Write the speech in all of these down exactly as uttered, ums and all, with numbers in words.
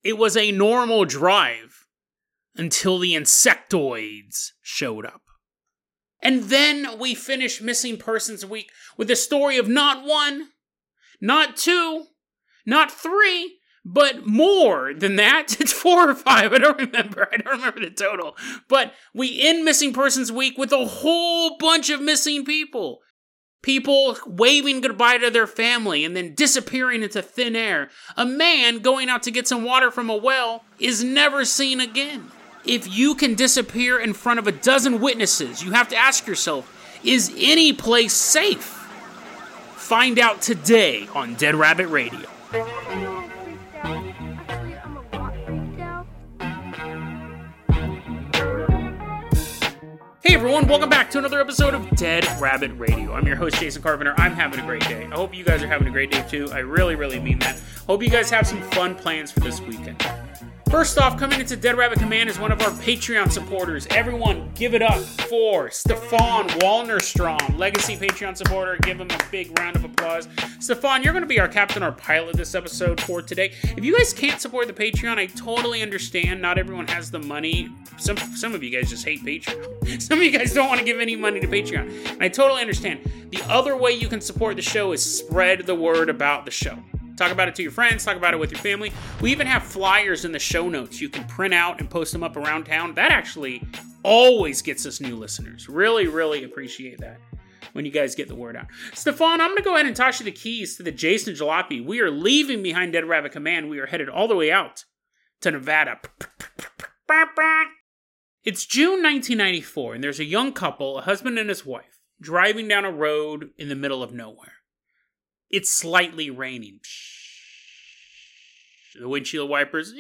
It was a normal drive until the insectoids showed up. And then we finished Missing Persons Week with a story of not one, not two, not three, but more than that. It's four or five. I don't remember. I don't remember the total. But we end Missing Persons Week with a whole bunch of missing people. People waving goodbye to their family and then disappearing into thin air. A man going out to get some water from a well is never seen again. If you can disappear in front of a dozen witnesses, you have to ask yourself, is any place safe? Find out today on Dead Rabbit Radio. Hey everyone, welcome back to another episode of Dead Rabbit Radio. I'm your host, Jason Carpenter. I'm having a great day. I hope you guys are having a great day too. I really, really mean that. Hope you guys have some fun plans for this weekend. First off, coming into Dead Rabbit Command is one of our Patreon supporters. Everyone, give it up for Stefan Wallnerstrom, legacy Patreon supporter. Give him a big round of applause. Stefan, you're going to be our captain or pilot this episode for today. If you guys can't support the Patreon, I totally understand. Not everyone has the money. Some some of you guys just hate Patreon. Some of you guys don't want to give any money to Patreon. And I totally understand. The other way you can support the show is spread the word about the show. Talk about it to your friends, talk about it with your family. We even have flyers in the show notes you can print out and post them up around town. That actually always gets us new listeners. Really, really appreciate that when you guys get the word out. Stefan, I'm going to go ahead and toss you the keys to the Jason Jalopy. We are leaving behind Dead Rabbit Command. We are headed all the way out to Nevada. It's June nineteen ninety-four, and there's a young couple, a husband and his wife, driving down a road in the middle of nowhere. It's slightly raining. The windshield wipers,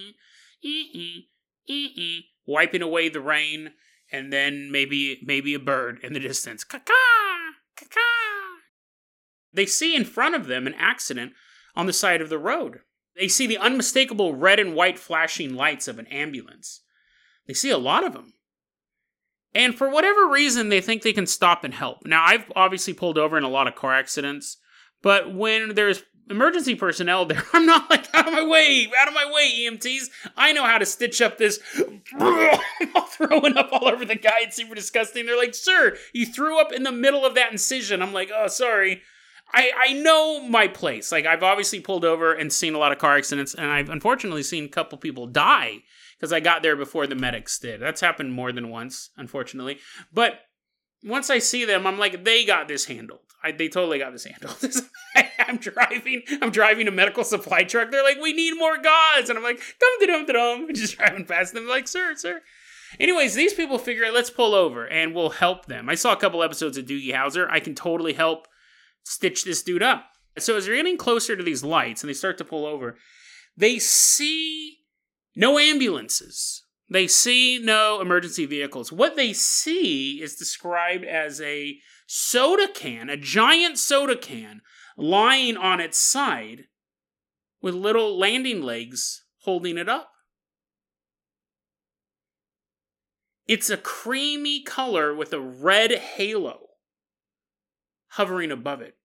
wiping away the rain, and then maybe maybe a bird in the distance. Caw-caw! Caw-caw! They see in front of them an accident on the side of the road. They see the unmistakable red and white flashing lights of an ambulance. They see a lot of them. And for whatever reason, they think they can stop and help. Now, I've obviously pulled over in a lot of car accidents. But when there's emergency personnel there, I'm not like, out of my way, out of my way, E M Ts. I know how to stitch up this, I'm all throwing up all over the guy. It's super disgusting. They're like, sir, you threw up in the middle of that incision. I'm like, oh, sorry. I, I know my place. Like, I've obviously pulled over and seen a lot of car accidents, and I've unfortunately seen a couple people die because I got there before the medics did. That's happened more than once, unfortunately. But once I see them, I'm like, they got this handled. I, they totally got this handled. I, I'm driving, I'm driving a medical supply truck. They're like, we need more gauze. And I'm like, dum dum dum dum, just driving past them. Like, sir, sir. Anyways, these people figure, let's pull over and we'll help them. I saw a couple episodes of Doogie Howser. I can totally help stitch this dude up. So as they're getting closer to these lights and they start to pull over, they see no ambulances. They see no emergency vehicles. What they see is described as a soda can, a giant soda can, lying on its side with little landing legs holding it up. It's a creamy color with a red halo hovering above it.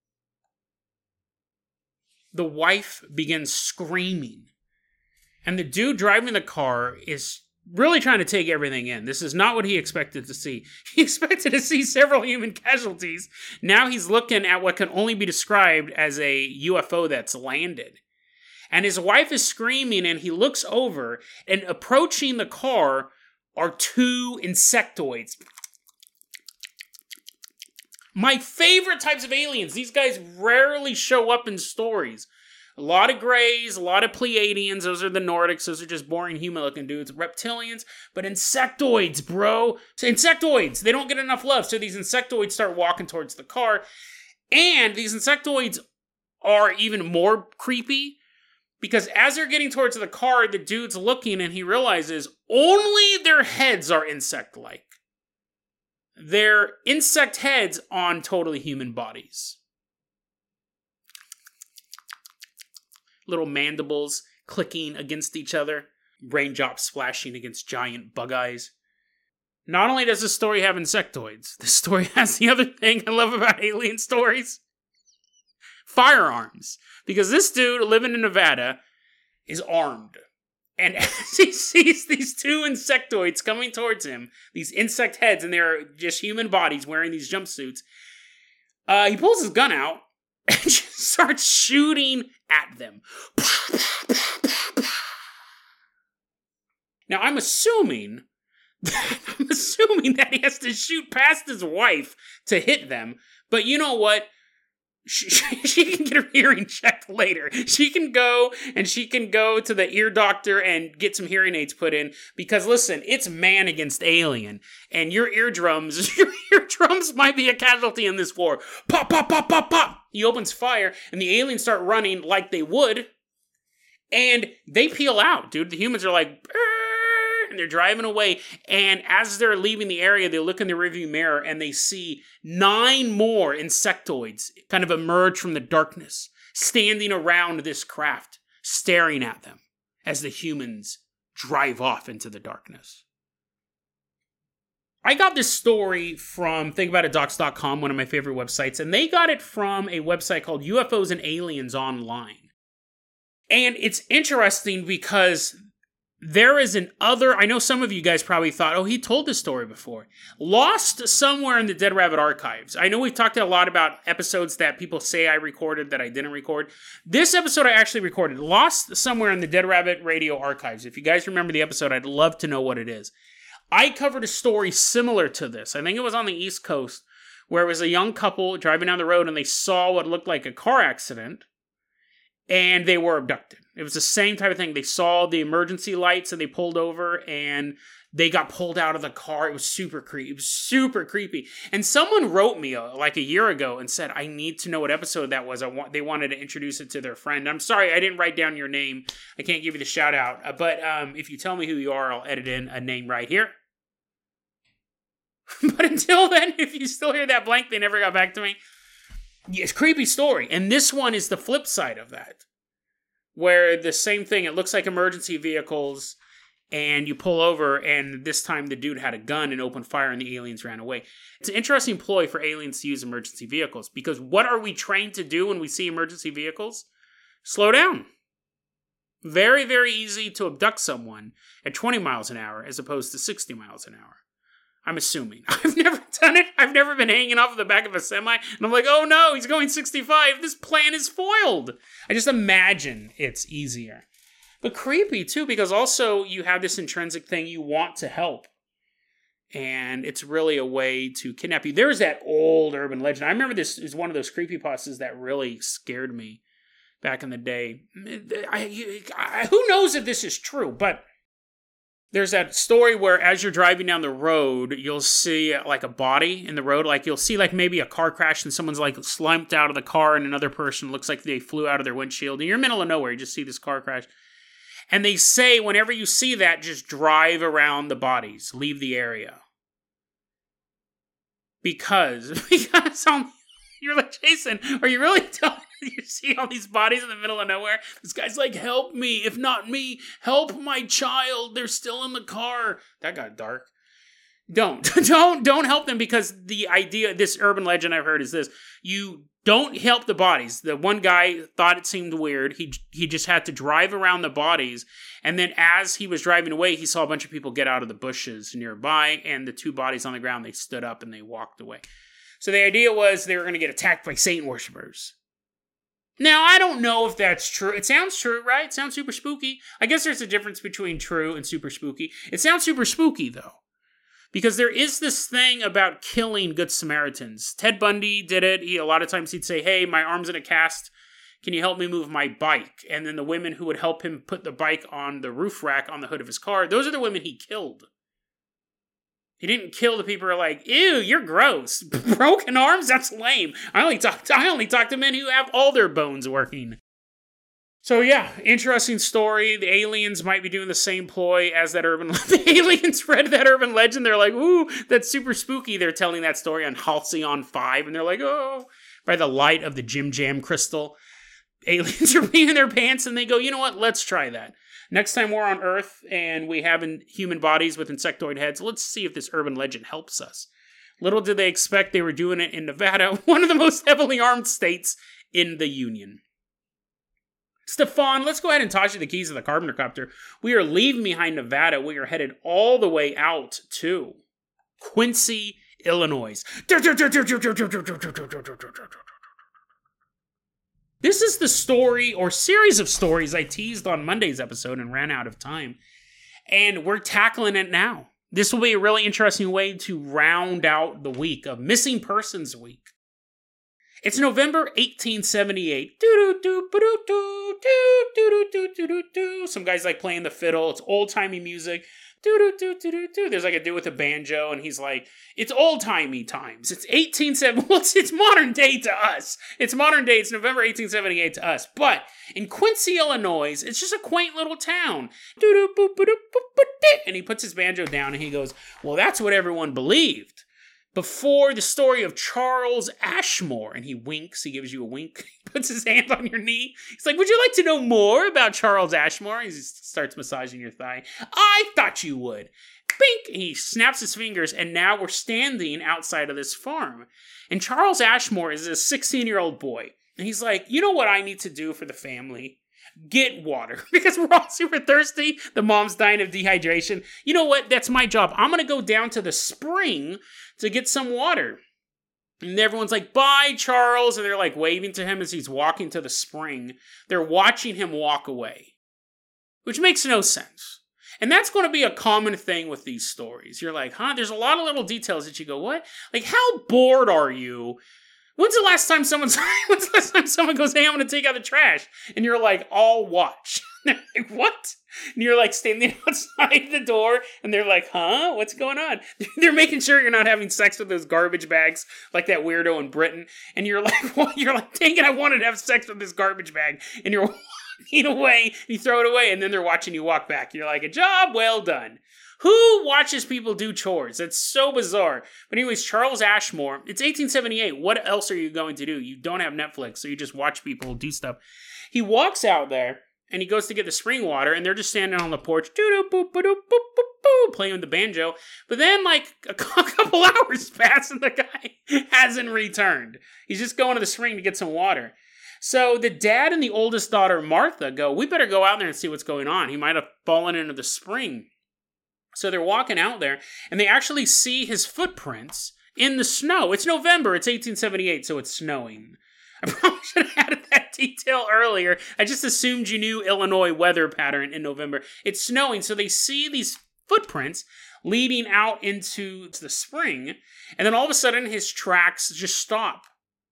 The wife begins screaming. And the dude driving the car is really trying to take everything in. This is not what he expected to see. He expected to see several human casualties. Now he's looking at what can only be described as a U F O that's landed. And his wife is screaming, and he looks over, and approaching the car are two insectoids. My favorite types of aliens. These guys rarely show up in stories. A lot of Greys, a lot of Pleiadians, those are the Nordics, those are just boring human-looking dudes. Reptilians, but insectoids, bro. So insectoids, they don't get enough love, so these insectoids start walking towards the car. And these insectoids are even more creepy, because as they're getting towards the car, the dude's looking and he realizes only their heads are insect-like. They're insect heads on totally human bodies. Little mandibles clicking against each other, raindrops splashing against giant bug eyes. Not only does this story have insectoids, this story has the other thing I love about alien stories. Firearms. Because this dude living in Nevada is armed. And as he sees these two insectoids coming towards him, these insect heads, and they're just human bodies wearing these jumpsuits, uh, he pulls his gun out and just starts shooting at them. Now, I'm assuming, I'm assuming that he has to shoot past his wife to hit them, but you know what? She, she can get her hearing checked later. She can go and she can go to the ear doctor and get some hearing aids put in. Because listen, it's man against alien. And your eardrums, your eardrums might be a casualty in this war. Pop, pop, pop, pop, pop. He opens fire and the aliens start running like they would. And they peel out, dude. The humans are like, and they're driving away, and as they're leaving the area, they look in the rearview mirror, and they see nine more insectoids kind of emerge from the darkness, standing around this craft, staring at them as the humans drive off into the darkness. I got this story from think about it docs dot com, one of my favorite websites, and they got it from a website called U F Os and Aliens Online. And it's interesting because there is an other, I know some of you guys probably thought, oh, he told this story before. Lost somewhere in the Dead Rabbit archives. I know we've talked a lot about episodes that people say I recorded that I didn't record. This episode I actually recorded. Lost somewhere in the Dead Rabbit radio archives. If you guys remember the episode, I'd love to know what it is. I covered a story similar to this. I think it was on the East Coast, where it was a young couple driving down the road and they saw what looked like a car accident. And they were abducted. It was the same type of thing. They saw the emergency lights and they pulled over and they got pulled out of the car. It was super creepy. It was super creepy. And someone wrote me uh, like a year ago and said, I need to know what episode that was. I want, they wanted to introduce it to their friend. I'm sorry, I didn't write down your name. I can't give you the shout out. Uh, but um, if you tell me who you are, I'll edit in a name right here. But until then, if you still hear that blank, they never got back to me. It's a creepy story. And this one is the flip side of that. Where the same thing, it looks like emergency vehicles, and you pull over, and this time the dude had a gun and opened fire, and the aliens ran away. It's an interesting ploy for aliens to use emergency vehicles, because what are we trained to do when we see emergency vehicles? Slow down. Very, very easy to abduct someone at twenty miles an hour as opposed to sixty miles an hour. I'm assuming. I've never done it. I've never been hanging off of the back of a semi, and I'm like, oh no, he's going sixty-five. This plan is foiled. I just imagine it's easier. But creepy, too, because also you have this intrinsic thing you want to help. And it's really a way to kidnap you. There's that old urban legend. I remember this is one of those creepypastas that really scared me back in the day. I, I, who knows if this is true, but there's that story where as you're driving down the road, you'll see like a body in the road. Like you'll see like maybe a car crash and someone's like slumped out of the car and another person looks like they flew out of their windshield. And you're in the middle of nowhere. You just see this car crash. And they say whenever you see that, just drive around the bodies. Leave the area. Because, because um, you're like, Jason, are you really telling me you see all these bodies in the middle of nowhere? This guy's like, help me. If not me, help my child. They're still in the car. That got dark. Don't. don't. Don't help them, because the idea, this urban legend I've heard is this. You don't help the bodies. The one guy thought it seemed weird. He he just had to drive around the bodies. And then as he was driving away, he saw a bunch of people get out of the bushes nearby. And the two bodies on the ground, they stood up and they walked away. So the idea was they were going to get attacked by Satan worshipers. Now, I don't know if that's true. It sounds true, right? It sounds super spooky. I guess there's a difference between true and super spooky. It sounds super spooky, though. Because there is this thing about killing Good Samaritans. Ted Bundy did it. He, a lot of times he'd say, hey, my arm's in a cast. Can you help me move my bike? And then the women who would help him put the bike on the roof rack on the hood of his car, those are the women he killed. He didn't kill the people who are like, ew, you're gross. Broken arms? That's lame. I only talk to, I only talk to men who have all their bones working. So yeah, interesting story. The aliens might be doing the same ploy as that urban... The aliens read that urban legend. They're like, ooh, that's super spooky. They're telling that story on Halcyon five. And they're like, oh, by the light of the Jim Jam crystal. Aliens are peeing their pants and they go, you know what? Let's try that. Next time we're on Earth and we have in human bodies with insectoid heads, let's see if this urban legend helps us. Little did they expect they were doing it in Nevada, one of the most heavily armed states in the Union. Stefan, let's go ahead and toss you the keys of the Carpenter Copter. We are leaving behind Nevada. We are headed all the way out to Quincy, Illinois. This is the story or series of stories I teased on Monday's episode and ran out of time. And we're tackling it now. This will be a really interesting way to round out the week of Missing Persons Week. It's November eighteen seventy-eight. Some guys like playing the fiddle. It's old-timey music. There's like a dude with a banjo, and he's like, it's old-timey times. It's eighteen seventy. Well, it's, it's modern day to us. It's modern day. It's November eighteen seventy-eight to us. But in Quincy, Illinois, it's just a quaint little town. And he puts his banjo down, and he goes, well, that's what everyone believed. Before the story of Charles Ashmore, and he winks, he gives you a wink, he puts his hand on your knee. He's like, would you like to know more about Charles Ashmore? He starts massaging your thigh. I thought you would. Bink! And he snaps his fingers, and now we're standing outside of this farm. And Charles Ashmore is a sixteen-year-old boy. And he's like, you know what I need to do for the family? Get water. Because we're all super thirsty. The mom's dying of dehydration. You know what? That's my job. I'm going to go down to the spring to get some water. And everyone's like, bye, Charles. And they're like waving to him as he's walking to the spring. They're watching him walk away. Which makes no sense. And that's going to be a common thing with these stories. You're like, huh? There's a lot of little details that you go, what? Like, how bored are you? When's the last time someone's when's the last time someone goes, hey, I'm gonna take out the trash? And you're like, I'll watch. They're like, what? And you're like standing outside the door, and they're like, huh? What's going on? They're making sure you're not having sex with those garbage bags like that weirdo in Britain. And you're like, well, you're like, dang it, I wanted to have sex with this garbage bag. And you're walking away, you throw it away, and then they're watching you walk back. You're like, a job well done. Who watches people do chores? That's so bizarre. But anyways, Charles Ashmore, it's eighteen seventy-eight. What else are you going to do? You don't have Netflix, so you just watch people do stuff. He walks out there, and he goes to get the spring water, and they're just standing on the porch, playing with the banjo. But then, like, a couple hours pass, and the guy hasn't returned. He's just going to the spring to get some water. So the dad and the oldest daughter, Martha, go, we better go out there and see what's going on. He might have fallen into the spring. So they're walking out there, and they actually see his footprints in the snow. It's November. It's eighteen seventy-eight, so it's snowing. I probably should have added that detail earlier. I just assumed you knew Illinois weather pattern in November. It's snowing, so they see these footprints leading out into the spring, and then all of a sudden his tracks just stop.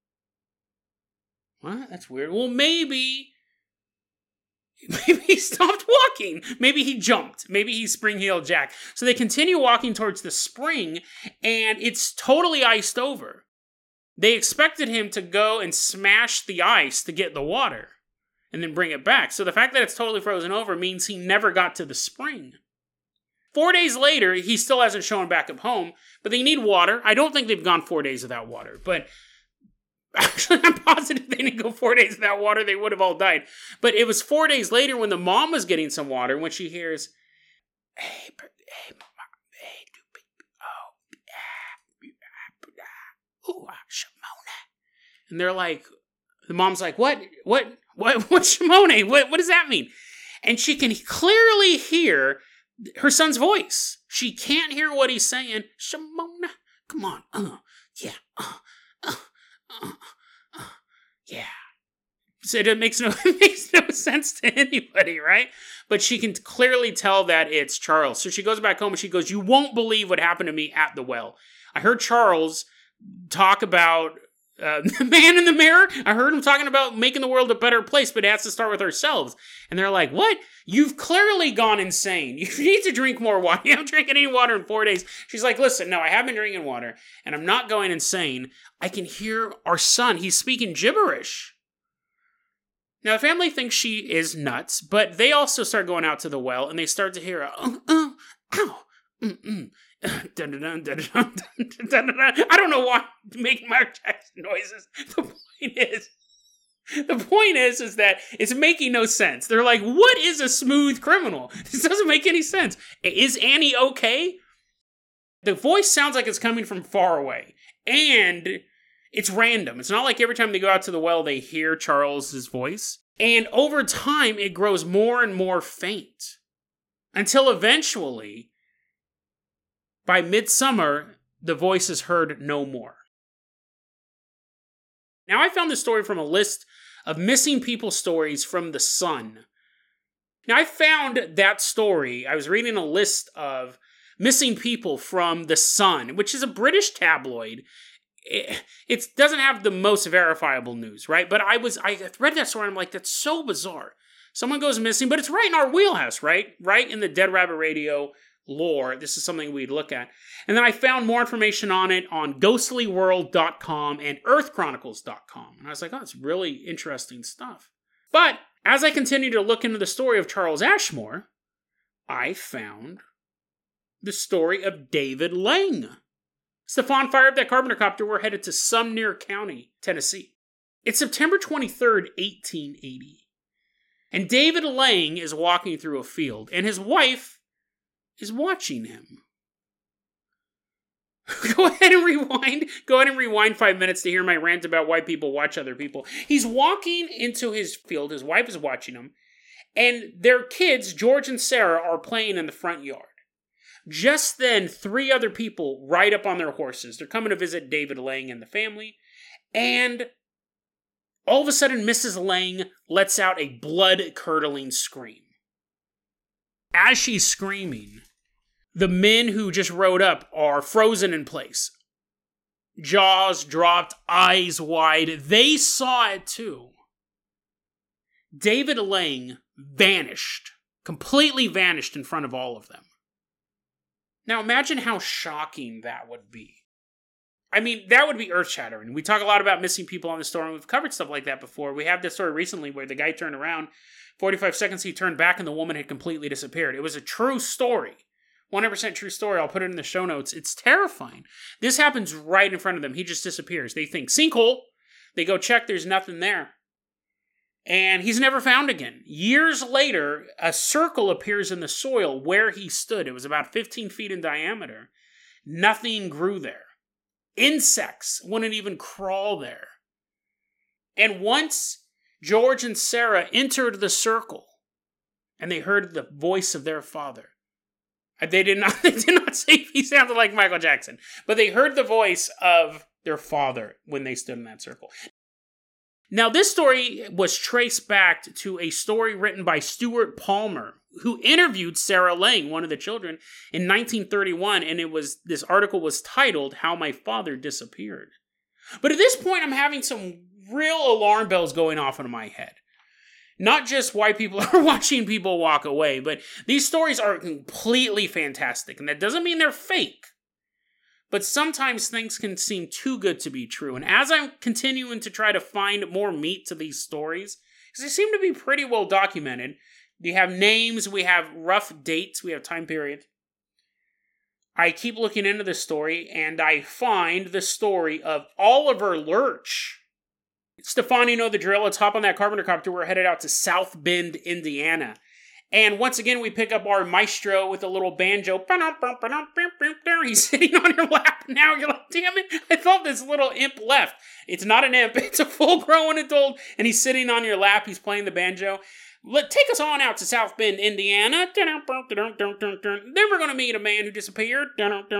What? That's weird. Well, maybe... Maybe he stopped walking. Maybe he jumped. Maybe he's spring-heeled Jack. So they continue walking towards the spring, and it's totally iced over. They expected him to go and smash the ice to get the water and then bring it back. So the fact that it's totally frozen over means he never got to the spring. Four days later, he still hasn't shown back up home, but they need water. I don't think they've gone four days without water, but... Actually, I'm positive they didn't go four days without water. They would have all died. But it was four days later when the mom was getting some water, when she hears, hey, hey, mama, hey, oh, ooh, Shimona. And they're like, the mom's like, what, what, what, what's Shimona? What, what does that mean? And she can clearly hear her son's voice. She can't hear what he's saying. Shimona, come on, uh, yeah, uh, uh. Uh, uh, yeah. So it makes no it makes no sense to anybody, right? But she can clearly tell that it's Charles. So she goes back home and she goes, you won't believe what happened to me at the well. I heard Charles talk about uh, the man in the mirror. I heard him talking about making the world a better place, but it has to start with ourselves. And they're like, what? You've clearly gone insane. You need to drink more water. You haven't drank any water in four days. She's like, listen, no, I have been drinking water, and I'm not going insane. I can hear our son. He's speaking gibberish. Now, the family thinks she is nuts, but they also start going out to the well, and they start to hear, a, uh, uh, ow, mm-mm. I don't know why I'm making Mark Jackson noises. The point is, the point is, is that it's making no sense. They're like, what is a smooth criminal? This doesn't make any sense. Is Annie okay? The voice sounds like it's coming from far away. And it's random. It's not like every time they go out to the well, they hear Charles's voice. And over time, it grows more and more faint. Until eventually, by midsummer, the voice is heard no more. Now, I found this story from a list of missing people stories from The Sun. Now, I found that story. I was reading a list of missing people from The Sun, which is a British tabloid. It, it doesn't have the most verifiable news, right? But I was I read that story and I'm like, that's so bizarre. Someone goes missing, but it's right in our wheelhouse, right? Right in the Dead Rabbit Radio lore. This is something we'd look at. And then I found more information on it on ghostly world dot com and earth chronicles dot com. And I was like, oh, it's really interesting stuff. But as I continued to look into the story of Charles Ashmore, I found the story of David Lang. Stefan fired up that Carpenter copter. We're headed to Sumner County, Tennessee. It's September twenty-third, eighteen eighty. And David Lang is walking through a field, and his wife is watching him. Go ahead and rewind. Go ahead and rewind five minutes to hear my rant about why people watch other people. He's walking into his field. His wife is watching him. And their kids, George and Sarah, are playing in the front yard. Just then, three other people ride up on their horses. They're coming to visit David Lang and the family. And all of a sudden, Missus Lang lets out a blood-curdling scream. As she's screaming, the men who just rode up are frozen in place. Jaws dropped, eyes wide. They saw it too. David Lang vanished, completely vanished in front of all of them. Now imagine how shocking that would be. I mean, that would be earth-shattering. We talk a lot about missing people on the story, and we've covered stuff like that before. We had this story recently where the guy turned around, forty-five seconds he turned back, and the woman had completely disappeared. It was a true story. one hundred percent true story. I'll put it in the show notes. It's terrifying. This happens right in front of them. He just disappears. They think, sinkhole. They go check. There's nothing there. And he's never found again. Years later, a circle appears in the soil where he stood. It was about fifteen feet in diameter. Nothing grew there. Insects wouldn't even crawl there. And once George and Sarah entered the circle, and they heard the voice of their father. They did not, they did not say he sounded like Michael Jackson, but they heard the voice of their father when they stood in that circle. Now, this story was traced back to a story written by Stuart Palmer, who interviewed Sarah Lang, one of the children, in nineteen thirty-one, and it was this article was titled, How My Father Disappeared. But at this point, I'm having some real alarm bells going off in my head. Not just why people are watching people walk away, but these stories are completely fantastic, and that doesn't mean they're fake. But sometimes things can seem too good to be true. And as I'm continuing to try to find more meat to these stories, because they seem to be pretty well documented, we have names, we have rough dates, we have time periods. I keep looking into this story, and I find the story of Oliver Lurch. Stefan, you know the drill. Let's hop on that Carpenter copter. We're headed out to South Bend, Indiana. And once again, we pick up our maestro with a little banjo. He's sitting on your lap now. You're like, damn it, I thought this little imp left. It's not an imp. It's a full-grown adult, and he's sitting on your lap. He's playing the banjo. Let Take us on out to South Bend, Indiana. Then we're going to meet a man who disappeared.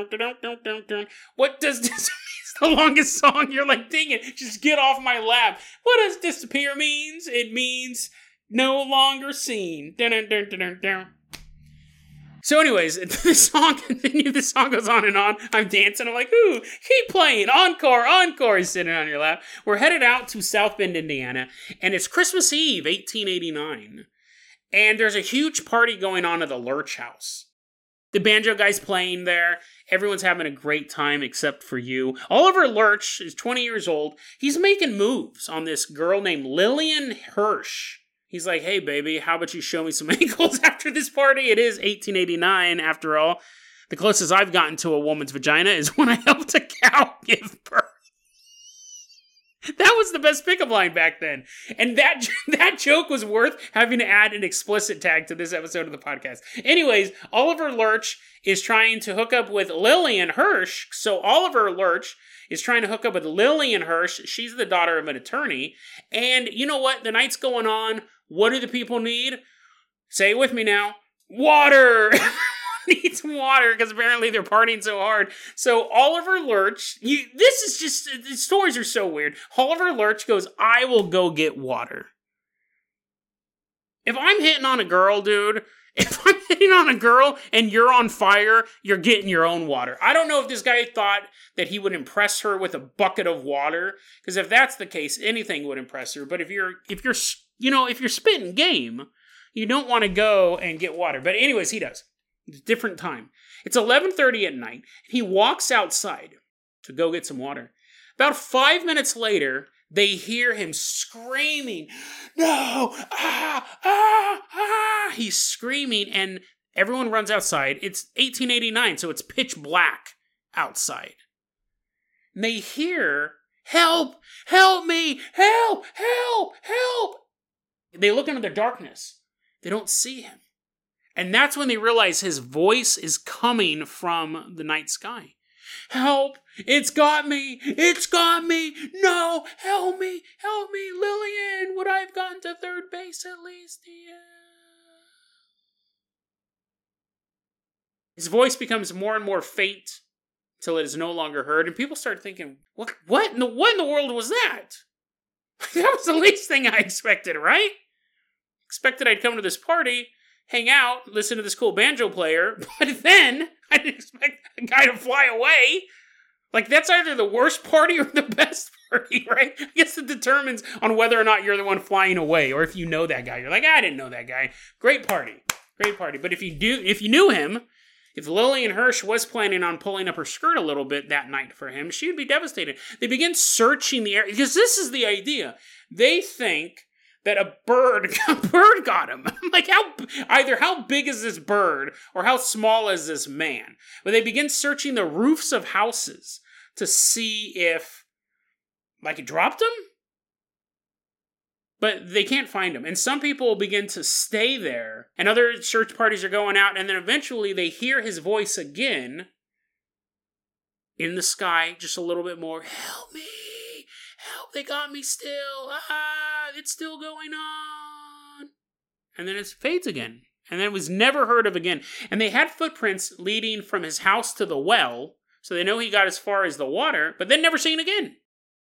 What does this mean? The longest song. You're like, dang it, just get off my lap. What does disappear means? It means no longer seen. Dun, dun, dun, dun, dun, dun. So anyways, the song continues, the song goes on and on. I'm dancing, I'm like, ooh, keep playing, encore, encore, he's sitting on your lap. We're headed out to South Bend, Indiana, and it's Christmas Eve, eighteen eighty-nine. And there's a huge party going on at the Lurch house. The banjo guy's playing there. Everyone's having a great time except for you. Oliver Lurch is twenty years old. He's making moves on this girl named Lillian Hirsch. He's like, hey, baby, how about you show me some ankles after this party? It is eighteen eighty-nine, after all. The closest I've gotten to a woman's vagina is when I helped a cow give birth. That was the best pickup line back then. And that that joke was worth having to add an explicit tag to this episode of the podcast. Anyways, Oliver Lurch is trying to hook up with Lillian Hirsch. So Oliver Lurch is trying to hook up with Lillian Hirsch. She's the daughter of an attorney. And you know what? The night's going on. What do the people need? Say it with me now. Water! Needs water because apparently they're partying so hard. So Oliver Lurch, you, this is just, the stories are so weird. Oliver Lurch goes, I will go get water. If I'm hitting on a girl, dude, if I'm hitting on a girl and you're on fire, you're getting your own water. I don't know if this guy thought that he would impress her with a bucket of water, because if that's the case, anything would impress her. But if you're, if you're, you know, if you're spitting game, you don't want to go and get water. But anyways, he does. It's a different time. It's eleven thirty at night. He walks outside to go get some water. About five minutes later, they hear him screaming, no, ah, ah, ah. He's screaming, and everyone runs outside. It's eighteen eighty-nine, so it's pitch black outside. And they hear, help, help me, help, help, help. They look into the darkness. They don't see him. And that's when they realize his voice is coming from the night sky. Help! It's got me! It's got me! No! Help me! Help me! Lillian! Would I have gotten to third base at least? Yeah. His voice becomes more and more faint till it is no longer heard, and people start thinking, what, what, in the, what in the world was that? That was the least thing I expected, right? Expected I'd come to this party, hang out, listen to this cool banjo player, but then I didn't expect a guy to fly away. Like, that's either the worst party or the best party, right? I guess it determines on whether or not you're the one flying away, or if you know that guy. You're like, I didn't know that guy. Great party. Great party. But if you do, if you knew him, if Lillian Hirsch was planning on pulling up her skirt a little bit that night for him, she would be devastated. They begin searching the area, because this is the idea. They think that a bird, a bird got him. Like, how, either how big is this bird, or how small is this man? But they begin searching the roofs of houses to see if, like, it dropped him? But they can't find him. And some people begin to stay there, and other search parties are going out, and then eventually they hear his voice again in the sky, just a little bit more. Help me! Help, they got me still. Ah, it's still going on. And then it fades again. And then it was never heard of again. And they had footprints leading from his house to the well, so they know he got as far as the water, but then never seen again.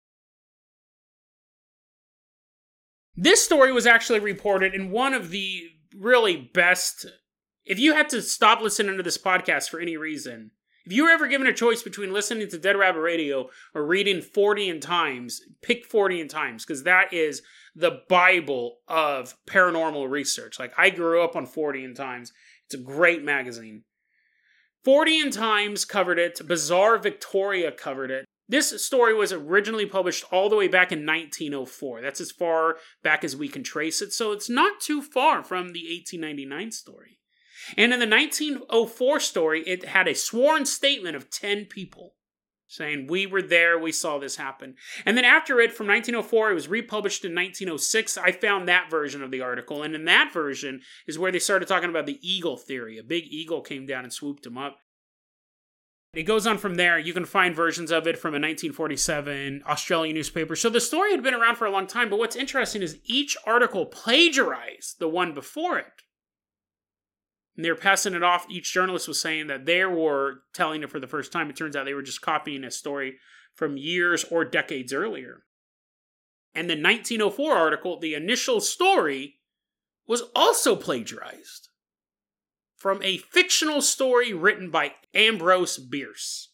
This story was actually reported in one of the really best... If you had to stop listening to this podcast for any reason, if you were ever given a choice between listening to Dead Rabbit Radio or reading Fortean Times, pick Fortean Times, because that is the Bible of paranormal research. Like, I grew up on Fortean Times. It's a great magazine. Fortean Times covered it. Bizarre Victoria covered it. This story was originally published all the way back in nineteen oh four. That's as far back as we can trace it, so it's not too far from the eighteen ninety-nine story. And in the nineteen oh four story, it had a sworn statement of ten people saying, we were there, we saw this happen. And then after it, from nineteen oh four, it was republished in nineteen oh six. I found that version of the article. And in that version is where they started talking about the eagle theory. A big eagle came down and swooped him up. It goes on from there. You can find versions of it from a nineteen forty-seven Australian newspaper. So the story had been around for a long time, but what's interesting is each article plagiarized the one before it. And they were passing it off. Each journalist was saying that they were telling it for the first time. It turns out they were just copying a story from years or decades earlier. And the nineteen oh four article, the initial story, was also plagiarized from a fictional story written by Ambrose Bierce.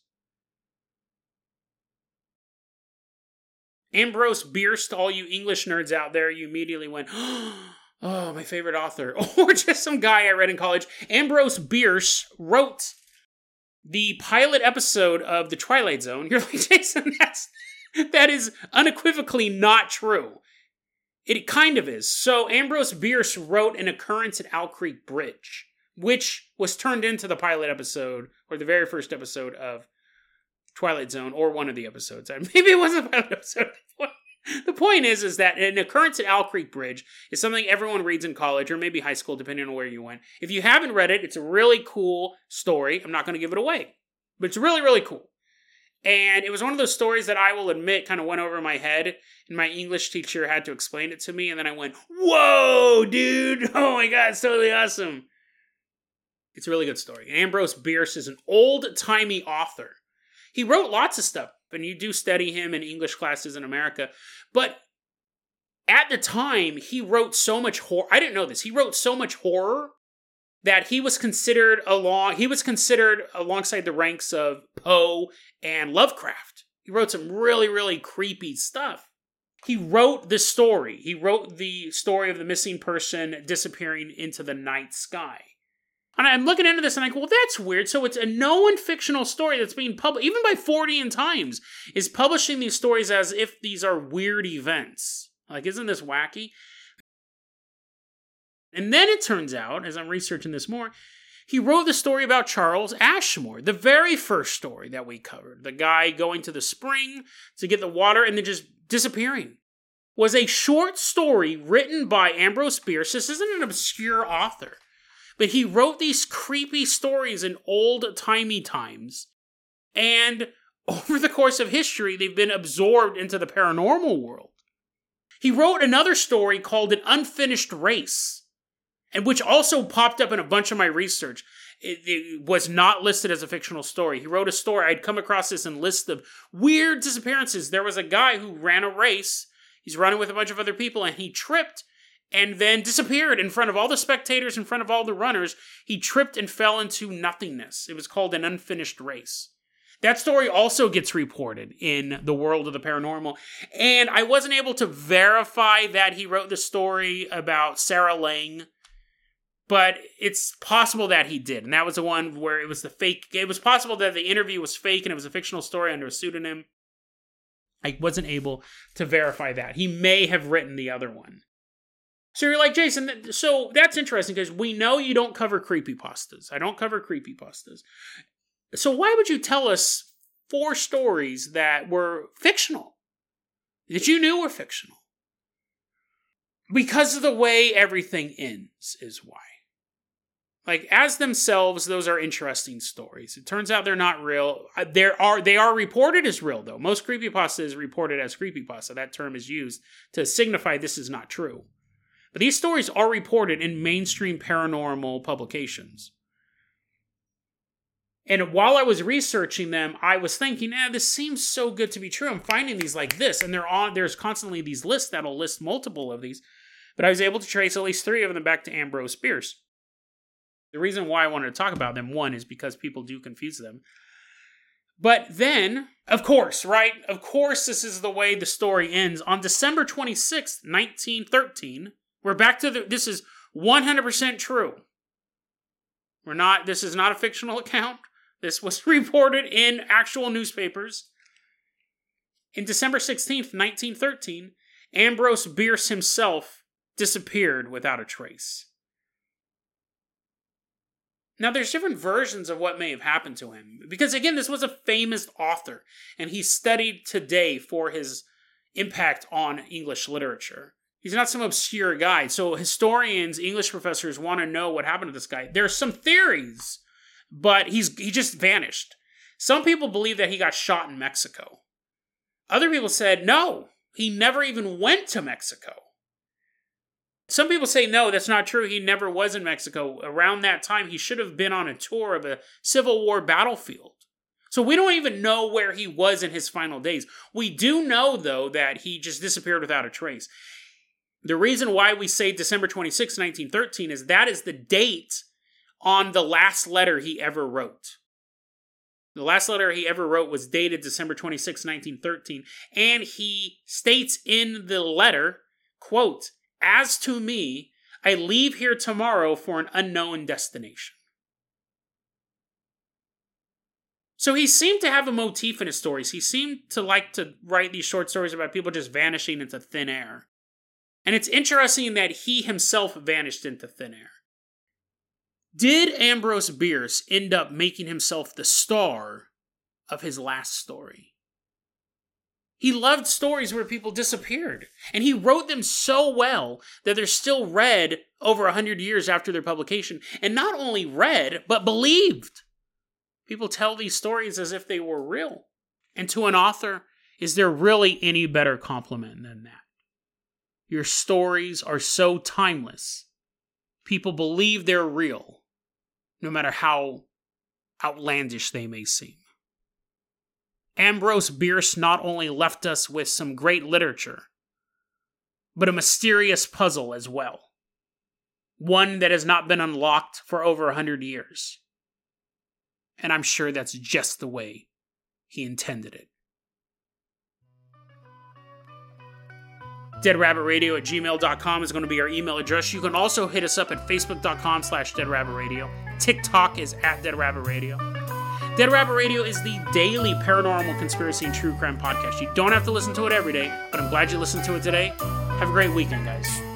Ambrose Bierce, to all you English nerds out there, you immediately went, oh, my favorite author. Or just some guy I read in college. Ambrose Bierce wrote the pilot episode of The Twilight Zone. You're like, Jason, that's, that is unequivocally not true. It kind of is. So Ambrose Bierce wrote an occurrence at Owl Creek Bridge, which was turned into the pilot episode, or the very first episode of Twilight Zone, or one of the episodes. Maybe it wasn't the pilot episode. The point is, is that an occurrence at Owl Creek Bridge is something everyone reads in college or maybe high school, depending on where you went. If you haven't read it, it's a really cool story. I'm not going to give it away, but it's really, really cool. And it was one of those stories that I will admit kind of went over my head, and my English teacher had to explain it to me, and then I went, whoa, dude! Oh my god, it's totally awesome! It's a really good story. Ambrose Bierce is an old-timey author. He wrote lots of stuff, and you do study him in English classes in America, but at the time, he wrote so much horror. I didn't know this. He wrote so much horror that he was considered along. He was considered alongside the ranks of Poe and Lovecraft. He wrote some really, really creepy stuff. He wrote this story. He wrote the story of the missing person disappearing into the night sky. And I'm looking into this and I go, well, that's weird. So it's a known fictional story that's being published, even by Fortean Times, is publishing these stories as if these are weird events. Like, isn't this wacky? And then it turns out, as I'm researching this more, he wrote the story about Charles Ashmore, the very first story that we covered. The guy going to the spring to get the water and then just disappearing. Was a short story written by Ambrose Bierce. This isn't an obscure author. But he wrote these creepy stories in old-timey times. And over the course of history, they've been absorbed into the paranormal world. He wrote another story called An Unfinished Race, and which also popped up in a bunch of my research. It, it was not listed as a fictional story. He wrote a story. I'd come across this in list of weird disappearances. There was a guy who ran a race. He's running with a bunch of other people, and he tripped and then disappeared in front of all the spectators, in front of all the runners. He tripped and fell into nothingness. It was called An Unfinished Race. That story also gets reported in the world of the paranormal. And I wasn't able to verify that he wrote the story about Sarah Lang, but it's possible that he did. And that was the one where it was the fake. It was possible that the interview was fake and it was a fictional story under a pseudonym. I wasn't able to verify that. He may have written the other one. So you're like, Jason, so that's interesting because we know you don't cover creepypastas. I don't cover creepypastas. So why would you tell us four stories that were fictional? That you knew were fictional? Because of the way everything ends is why. Like, as themselves, those are interesting stories. It turns out they're not real. There are They are reported as real, though. Most creepypasta is reported as creepypasta. That term is used to signify this is not true. But these stories are reported in mainstream paranormal publications. And while I was researching them, I was thinking, eh, this seems so good to be true. I'm finding these like this. And they're on, there's constantly these lists that'll list multiple of these. But I was able to trace at least three of them back to Ambrose Bierce. The reason why I wanted to talk about them, one, is because people do confuse them. But then, of course, right? Of course, this is the way the story ends. On December twenty-sixth, nineteen thirteen, we're back to the, this is one hundred percent true. We're not, this is not a fictional account. This was reported in actual newspapers. In December sixteenth, nineteen thirteen, Ambrose Bierce himself disappeared without a trace. Now, there's different versions of what may have happened to him. Because, again, this was a famous author, and he's studied today for his impact on English literature. He's not some obscure guy. So historians, English professors want to know what happened to this guy. There are some theories, but he's he just vanished. Some people believe that he got shot in Mexico. Other people said, no, he never even went to Mexico. Some people say, no, that's not true. He never was in Mexico. Around that time, he should have been on a tour of a Civil War battlefield. So we don't even know where he was in his final days. We do know, though, that he just disappeared without a trace. The reason why we say December twenty-sixth, nineteen thirteen is that is the date on the last letter he ever wrote. The last letter he ever wrote was dated December twenty-sixth, nineteen thirteen, and he states in the letter, quote, "As to me, I leave here tomorrow for an unknown destination." So he seemed to have a motif in his stories. He seemed to like to write these short stories about people just vanishing into thin air. And it's interesting that he himself vanished into thin air. Did Ambrose Bierce end up making himself the star of his last story? He loved stories where people disappeared. And he wrote them so well that they're still read over one hundred years after their publication. And not only read, but believed. People tell these stories as if they were real. And to an author, is there really any better compliment than that? Your stories are so timeless. People believe they're real, no matter how outlandish they may seem. Ambrose Bierce not only left us with some great literature, but a mysterious puzzle as well. One that has not been unlocked for over a hundred years. And I'm sure that's just the way he intended it. deadrabbitradio at gmail dot com is going to be our email address. You can also hit us up at facebook.com slash deadrabbitradio. TikTok is at deadrabbitradio. Dead Rabbit Radio is the daily paranormal conspiracy and true crime podcast. You don't have to listen to it every day, but I'm glad you listened to it today. Have a great weekend, guys.